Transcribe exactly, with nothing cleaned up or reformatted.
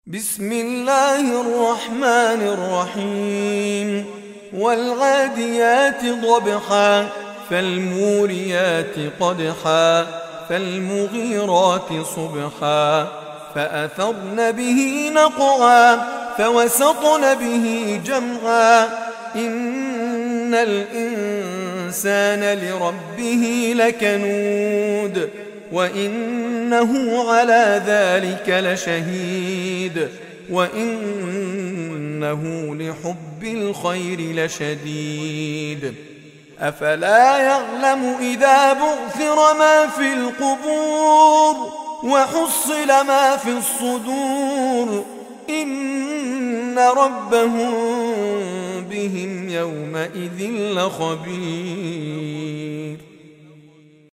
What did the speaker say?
بسم الله الرحمن الرحيم والعاديات ضبحا فالموريات قدحا فالمغيرات صبحا فأثرن به نقعا فوسطن به جمعا إن الإنسان لربه لكنود وإنه على ذلك لشهيد وإنه لحب الخير لشديد أفلا يعلم إذا بعثر ما في القبور وحصل ما في الصدور إن ربهم بهم يومئذ لخبير.